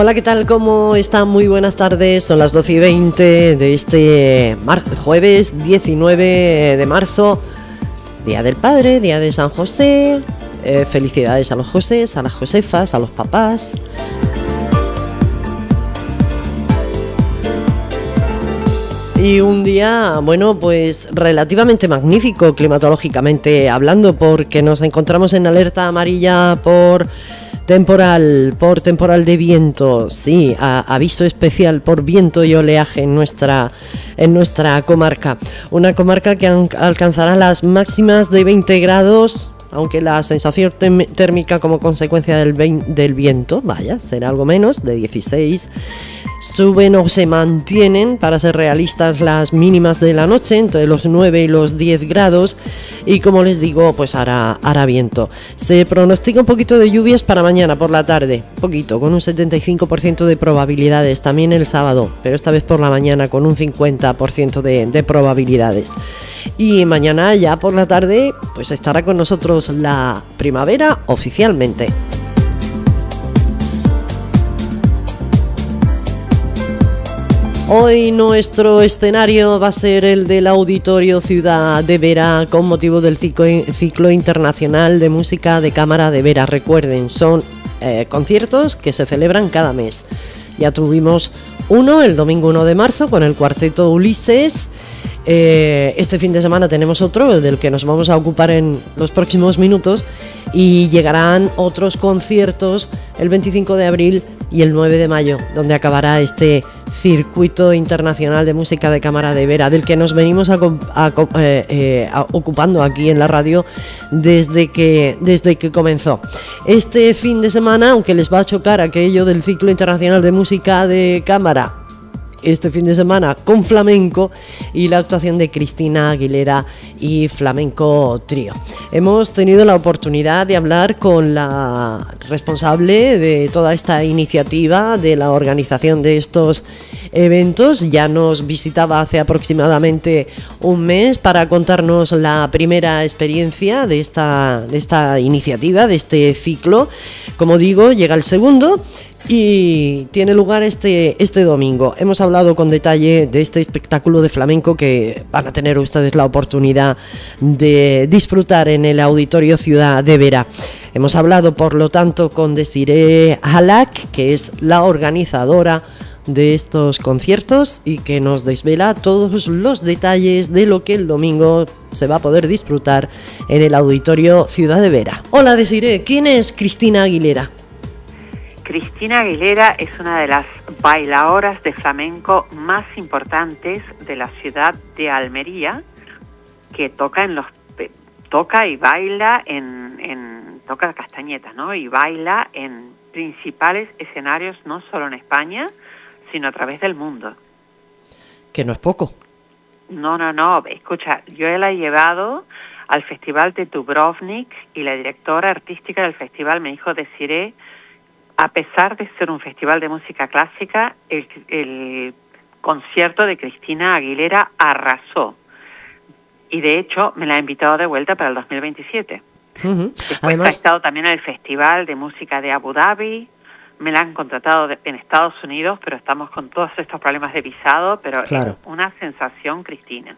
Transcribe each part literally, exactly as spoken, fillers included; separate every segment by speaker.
Speaker 1: Hola, ¿qué tal? ¿Cómo están? Muy buenas tardes. Son las doce y veinte de este mar- jueves diecinueve de marzo, Día del Padre, Día de San José. Eh, felicidades a los Josés, a las Josefas, a los papás. Y un día, bueno, pues relativamente magnífico climatológicamente hablando, porque nos encontramos en alerta amarilla por temporal, por temporal de viento, sí, a, aviso especial por viento y oleaje en nuestra, en nuestra comarca. Una comarca que an- alcanzará las máximas de veinte grados, aunque la sensación tem- térmica como consecuencia del, vein- del viento, vaya, será algo menos, de dieciséis. Suben o se mantienen, para ser realistas, las mínimas de la noche, entre los nueve y los diez grados, y como les digo, pues hará, hará viento. Se pronostica un poquito de lluvias para mañana por la tarde, poquito, con un setenta y cinco por ciento de probabilidades, también el sábado, pero esta vez por la mañana con un cincuenta por ciento de, de probabilidades. Y mañana ya por la tarde, pues estará con nosotros la primavera oficialmente. Hoy nuestro escenario va a ser el del Auditorio Ciudad de Vera con motivo del ciclo, ciclo internacional de música de cámara de Vera. Recuerden, son eh, conciertos que se celebran cada mes. Ya tuvimos uno el domingo uno de marzo con el cuarteto Ulises. Eh, este fin de semana tenemos otro del que nos vamos a ocupar en los próximos minutos, y llegarán otros conciertos el veinticinco de abril y el nueve de mayo, donde acabará este circuito internacional de música de cámara de Vera, del que nos venimos a, a, eh, eh, a, ocupando aquí en la radio desde que, desde que comenzó. Este fin de semana, aunque les va a chocar aquello del ciclo internacional de música de cámara, este fin de semana con flamenco y la actuación de Cristina Aguilera y Flamenco Trío. Hemos tenido la oportunidad de hablar con la responsable de toda esta iniciativa, de la organización de estos eventos. Ya nos visitaba hace aproximadamente un mes para contarnos la primera experiencia de esta, de esta iniciativa, de este ciclo. Como digo, llega el segundo y tiene lugar este, este domingo. Hemos hablado con detalle de este espectáculo de flamenco que van a tener ustedes la oportunidad de disfrutar en el Auditorio Ciudad de Vera. Hemos hablado, por lo tanto, con Desiree Halak, que es la organizadora de estos conciertos y que nos desvela todos los detalles de lo que el domingo se va a poder disfrutar en el Auditorio Ciudad de Vera. Hola, Desiree, ¿quién es Cristina Aguilera?
Speaker 2: Cristina Aguilera es una de las bailadoras de flamenco más importantes de la ciudad de Almería, que toca en los toca y baila en, en toca castañetas, ¿no? Y baila en principales escenarios no solo en España, sino a través del mundo.
Speaker 1: Que no es poco.
Speaker 2: No, no, no. Escucha, yo la he llevado al Festival de Dubrovnik y la directora artística del festival me dijo, Desiree, a pesar de ser un festival de música clásica, el, el concierto de Cristina Aguilera arrasó. Y de hecho, me la ha invitado de vuelta para el dos mil veintisiete.
Speaker 1: Uh-huh.
Speaker 2: Después
Speaker 1: Además,
Speaker 2: ha estado también en el Festival de Música de Abu Dhabi. Me la han contratado de, en Estados Unidos, pero estamos con todos estos problemas de visado. Pero
Speaker 1: claro,
Speaker 2: es una sensación, Cristina.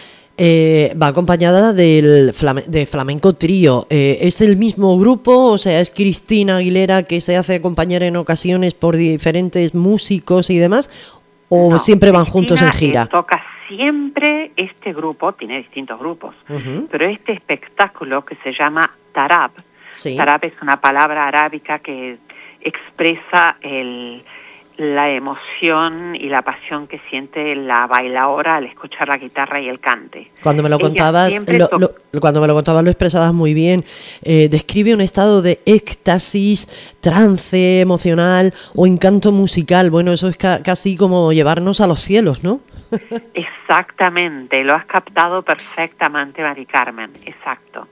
Speaker 1: Eh, va acompañada del flame- de Flamenco Trío. Eh, ¿Es el mismo grupo? O sea, ¿es Cristina Aguilera que se hace acompañar en ocasiones por diferentes músicos y demás? ¿O
Speaker 2: No,
Speaker 1: siempre van
Speaker 2: Cristina,
Speaker 1: juntos en gira?
Speaker 2: Eh, toca siempre este grupo, tiene distintos grupos,
Speaker 1: Uh-huh.
Speaker 2: pero este espectáculo que se llama Tarab,
Speaker 1: Sí.
Speaker 2: Tarab es una palabra arábica que expresa el... la emoción y la pasión que siente la bailaora al escuchar la guitarra y el cante.
Speaker 1: Cuando me lo
Speaker 2: Ella
Speaker 1: contabas, lo,
Speaker 2: to-
Speaker 1: lo, cuando me lo contabas lo expresabas muy bien. Eh, describe un estado de éxtasis, trance emocional o encanto musical. Bueno, eso es ca- casi como llevarnos a los cielos, ¿no?
Speaker 2: Exactamente, lo has captado perfectamente, Mari Carmen, exacto.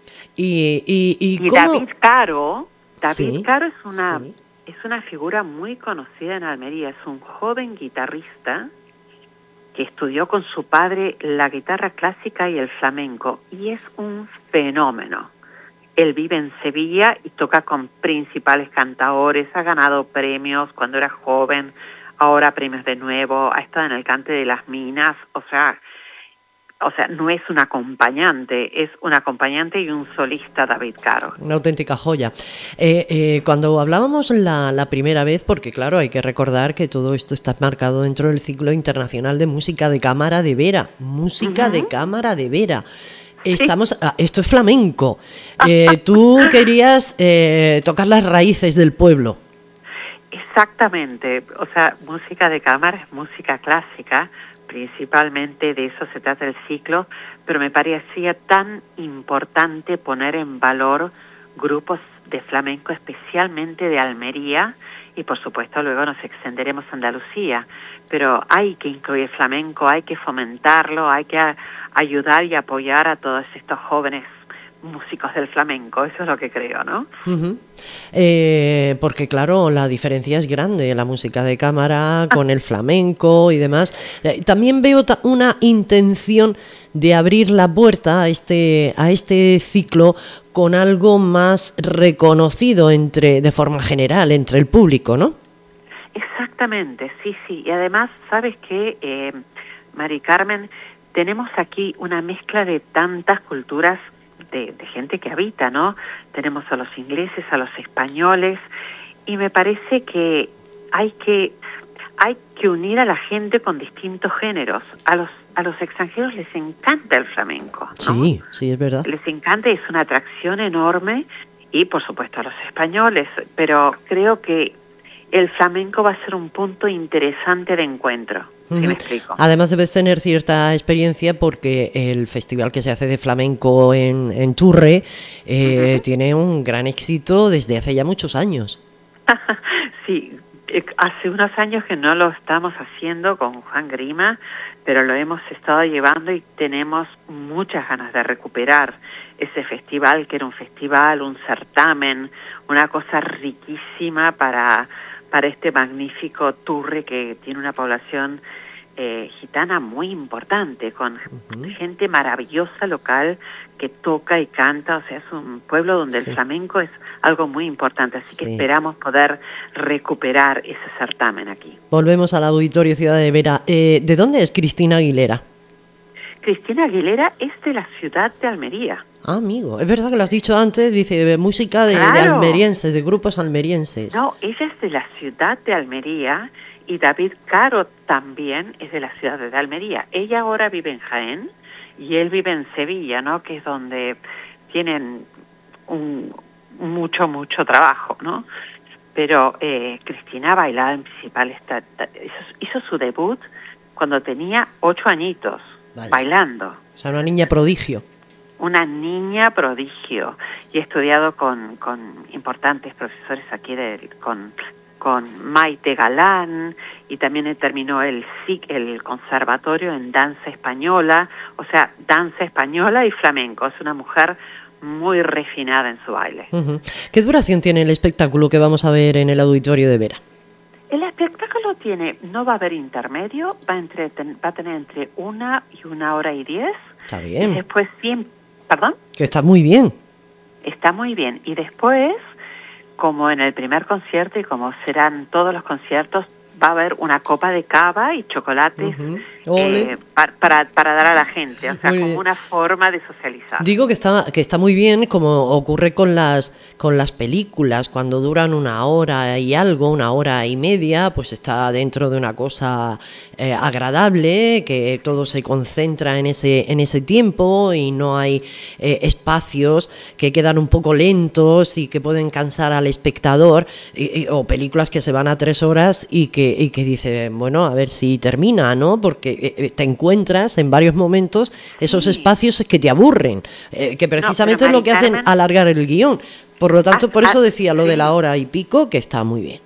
Speaker 1: Y, y, y,
Speaker 2: Y
Speaker 1: ¿cómo?
Speaker 2: David Caro, David
Speaker 1: Sí,
Speaker 2: Caro es una...
Speaker 1: sí.
Speaker 2: Es una figura muy conocida en Almería, es un joven guitarrista que estudió con su padre la guitarra clásica y el flamenco, y es un fenómeno. él vive en Sevilla y toca con principales cantadores, ha ganado premios cuando era joven, ahora premios de nuevo, ha estado en el Cante de las Minas, o sea, o sea, no es un acompañante, es un acompañante y un solista, David Caro.
Speaker 1: Una auténtica joya. Eh, eh, cuando hablábamos la, la primera vez, porque claro, hay que recordar que todo esto está marcado dentro del ciclo internacional de música de cámara de Vera, música uh-huh. de cámara de Vera. Estamos, sí. ah, esto es flamenco. Eh, tú querías eh, tocar las raíces del pueblo.
Speaker 2: Exactamente, o sea, música de cámara es música clásica, principalmente de eso se trata el ciclo, pero me parecía tan importante poner en valor grupos de flamenco, especialmente de Almería, y por supuesto luego nos extenderemos a Andalucía, pero hay que incluir flamenco, hay que fomentarlo, hay que a, ayudar y apoyar a todos estos jóvenes músicos del flamenco, eso es lo que creo, ¿no?
Speaker 1: Uh-huh. Eh, porque claro, la diferencia es grande, la música de cámara con el flamenco y demás. Eh, también veo ta- una intención de abrir la puerta a este, a este ciclo con algo más reconocido entre, de forma general, entre el público, ¿no?
Speaker 2: Exactamente, sí, sí. Y además, ¿sabes qué, eh, Mari Carmen? Tenemos aquí una mezcla de tantas culturas De, de gente que habita, ¿no? Tenemos a los ingleses, a los españoles, y me parece que hay que hay que unir a la gente con distintos géneros. A los a los extranjeros les encanta el flamenco, ¿no?
Speaker 1: Sí, sí, es verdad.
Speaker 2: Les encanta, es una atracción enorme, y por supuesto a los españoles, pero creo que el flamenco va a ser un punto interesante de encuentro. ¿Sí me explico?
Speaker 1: Además debes tener cierta experiencia porque el festival que se hace de flamenco en, en Turre eh, uh-huh. tiene un gran éxito desde hace ya muchos años.
Speaker 2: Sí, hace unos años que no lo estamos haciendo con Juan Grima, pero lo hemos estado llevando y tenemos muchas ganas de recuperar ese festival, que era un festival, un certamen, una cosa riquísima para... para este magnífico Turre que tiene una población eh, gitana muy importante, con uh-huh. gente maravillosa local que toca y canta, o sea, es un pueblo donde sí. el flamenco es algo muy importante, así sí. que esperamos poder recuperar ese certamen aquí.
Speaker 1: Volvemos al Auditorio Ciudad de Vera. Eh, ¿De dónde es Cristina Aguilera?
Speaker 2: Cristina Aguilera es de la ciudad de Almería.
Speaker 1: Ah, amigo, es verdad que lo has dicho antes, dice música de,
Speaker 2: claro.
Speaker 1: de almerienses, de grupos almerienses.
Speaker 2: No, ella es de la ciudad de Almería y David Caro también es de la ciudad de Almería. Ella ahora vive en Jaén y él vive en Sevilla, ¿no? Que es donde tienen un mucho, mucho trabajo, ¿no? Pero eh, Cristina bailaba en principales, hizo, hizo su debut cuando tenía ocho añitos, vale. bailando.
Speaker 1: O sea, una niña prodigio.
Speaker 2: Una niña prodigio, y he estudiado con, con importantes profesores aquí, de, con, con Maite Galán, y también terminó el S I C, el conservatorio en danza española, o sea, danza española y flamenco. Es una mujer muy refinada en su baile.
Speaker 1: Uh-huh. ¿Qué duración tiene el espectáculo que vamos a ver en el Auditorio de Vera?
Speaker 2: El espectáculo tiene, no va a haber intermedio, va a, entre, va a tener entre una y una hora y diez.
Speaker 1: Está bien.
Speaker 2: Y después siempre ¿Perdón?
Speaker 1: Que está muy bien.
Speaker 2: Está muy bien. Y después, como en el primer concierto y como serán todos los conciertos, va a haber una copa de cava y chocolates uh-huh. eh, para, para, para dar a la gente, o sea, muy como bien. Una forma de socializar.
Speaker 1: Digo que está, que está muy bien, como ocurre con las, con las películas, cuando duran una hora y algo, una hora y media, pues está dentro de una cosa eh, agradable, que todo se concentra en ese, en ese tiempo y no hay eh, espacios que quedan un poco lentos y que pueden cansar al espectador, y, y, o películas que se van a tres horas y que y que dice, bueno, a ver si termina, ¿no? Porque eh, te encuentras en varios momentos esos sí. espacios que te aburren, eh, que precisamente no, es lo que hacen Carmen, alargar el guión. Por lo tanto, has, por eso decía lo sí. de la hora y pico, que está muy bien.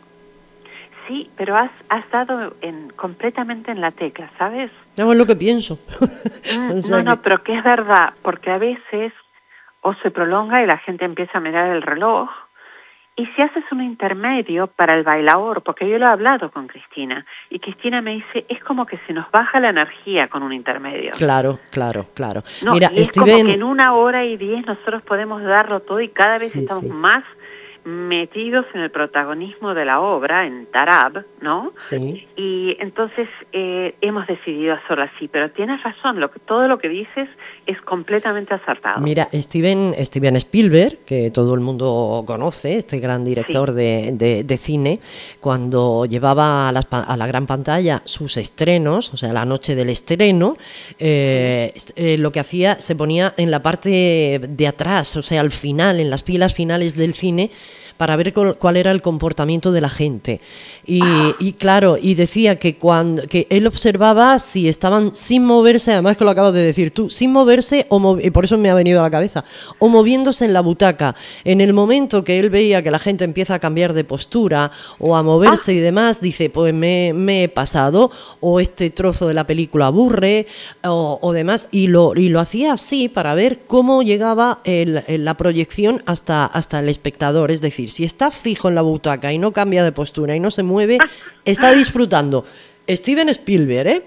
Speaker 2: Sí, pero has, has dado en, completamente en la tecla, ¿sabes?
Speaker 1: No, es lo que pienso.
Speaker 2: Mm, o sea no, que... no, pero que es verdad, porque a veces o se prolonga y la gente empieza a mirar el reloj, ¿y si haces un intermedio para el bailaor? Porque yo lo he hablado con Cristina, y Cristina me dice, es como que se nos baja la energía con un intermedio.
Speaker 1: Claro, claro, claro.
Speaker 2: No,
Speaker 1: Mira,
Speaker 2: y es
Speaker 1: Steven...
Speaker 2: como que en una hora y diez nosotros podemos darlo todo y cada vez
Speaker 1: sí,
Speaker 2: estamos
Speaker 1: sí.
Speaker 2: más metidos en el protagonismo de la obra, en Tarab, ¿no?
Speaker 1: Sí.
Speaker 2: Y entonces eh, hemos decidido hacerlo así, pero tienes razón, lo que, todo lo que dices es completamente acertado.
Speaker 1: Mira, Steven, Steven Spielberg, que todo el mundo conoce, este gran director
Speaker 2: sí.
Speaker 1: de, de, de cine, cuando llevaba a la, a la gran pantalla sus estrenos, o sea, la noche del estreno, eh, sí. eh, lo que hacía, se ponía en la parte de atrás, o sea, al final, en las filas finales del cine, para ver cuál era el comportamiento de la gente. Y, ah. y claro, y decía que cuando que él observaba si estaban sin moverse, además que lo acabas de decir tú, sin moverse, o mov- y por eso me ha venido a la cabeza, o moviéndose en la butaca. En el momento que él veía que la gente empieza a cambiar de postura o a moverse ah. y demás, dice, pues me, me he pasado, o este trozo de la película aburre, o, o demás, y lo, y lo hacía así para ver cómo llegaba el, el, la proyección hasta, hasta el espectador, es decir, si está fijo en la butaca y no cambia de postura y no se mueve, está disfrutando. Steven Spielberg, ¿eh?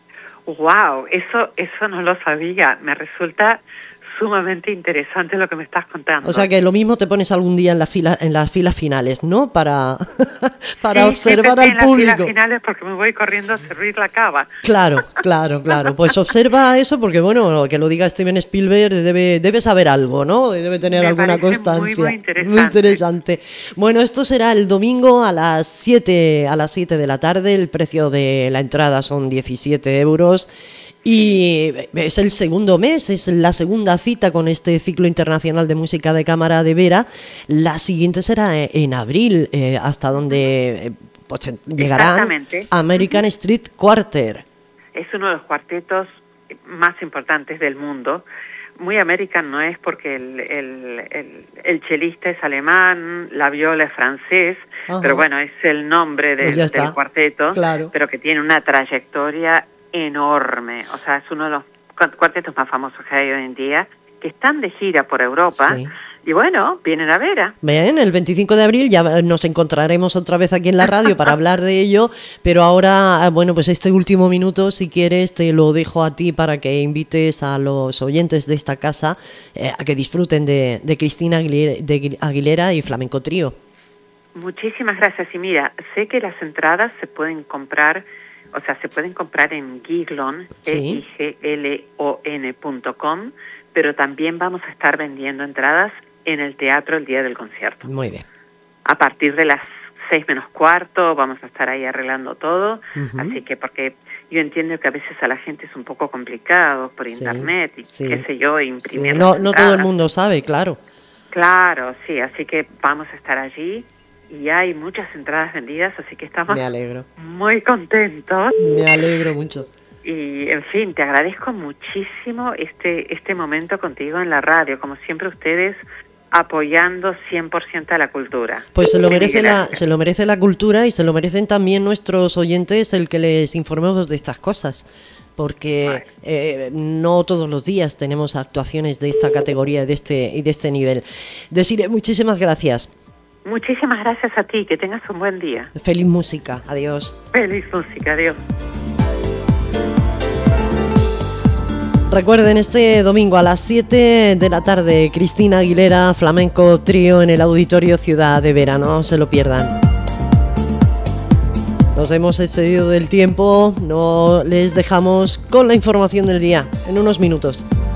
Speaker 2: Wow, eso, eso no lo sabía. Me resulta sumamente interesante lo que me estás contando.
Speaker 1: O sea que lo mismo te pones algún día en la fila, en las filas finales, ¿no? Para, para sí, observar al
Speaker 2: en
Speaker 1: público.
Speaker 2: En las filas finales porque me voy corriendo a servir la cava.
Speaker 1: Claro, claro, claro. Pues observa eso porque, bueno, que lo diga Steven Spielberg debe, debe saber algo, ¿no? Debe tener
Speaker 2: me
Speaker 1: alguna constancia.
Speaker 2: Muy, muy interesante.
Speaker 1: Muy interesante. Bueno, esto será el domingo a las siete, a las siete de la tarde. El precio de la entrada son diecisiete euros. Y es el segundo mes, es la segunda cita con este ciclo internacional de música de cámara de Vera. La siguiente será en abril, eh, hasta donde pues, llegarán American uh-huh. Street Quartet.
Speaker 2: Es uno de los cuartetos más importantes del mundo. Muy American no es porque el, el, el, el chelista es alemán, la viola es francés, uh-huh. pero bueno, es el nombre del, pues del cuarteto,
Speaker 1: claro.
Speaker 2: pero que tiene una trayectoria enorme, o sea, es uno de los cuartetos más famosos que hay hoy en día, que están de gira por Europa, sí. y bueno, vienen a Vera.
Speaker 1: Bien, el veinticinco de abril ya nos encontraremos otra vez aquí en la radio para hablar de ello, pero ahora, bueno, pues este último minuto, si quieres, te lo dejo a ti para que invites a los oyentes de esta casa eh, a que disfruten de, de Cristina Aguilera, de Aguilera y Flamenco Trío.
Speaker 2: Muchísimas gracias, y mira, sé que las entradas se pueden comprar. O sea, se pueden comprar en Giglon, sí. E I G L O N punto com, pero también vamos a estar vendiendo entradas en el teatro el día del concierto.
Speaker 1: Muy bien.
Speaker 2: A partir de las seis menos cuarto vamos a estar ahí arreglando todo, uh-huh. así que porque yo entiendo que a veces a la gente es un poco complicado por internet sí, y sí. qué sé yo, imprimir
Speaker 1: sí. No, no todo el mundo sabe, claro.
Speaker 2: Claro, sí, así que vamos a estar allí. Y hay muchas entradas vendidas, así que estamos
Speaker 1: Me alegro.
Speaker 2: muy contentos.
Speaker 1: Me alegro mucho.
Speaker 2: Y, en fin, te agradezco muchísimo este este momento contigo en la radio. Como siempre, ustedes apoyando cien por ciento a la cultura.
Speaker 1: Pues se lo merece la, se lo merece la cultura y se lo merecen también nuestros oyentes el que les informemos de estas cosas. Porque eh, no todos los días tenemos actuaciones de esta categoría de este, y de este nivel. Desiree, muchísimas gracias.
Speaker 2: Muchísimas gracias a ti, que tengas un buen día.
Speaker 1: Feliz música, adiós.
Speaker 2: Feliz música, adiós.
Speaker 1: Recuerden, este domingo a las siete de la tarde, Cristina Aguilera, Flamenco Trío en el Auditorio Ciudad de Vera, no se lo pierdan. Nos hemos excedido del tiempo, no les dejamos con la información del día en unos minutos.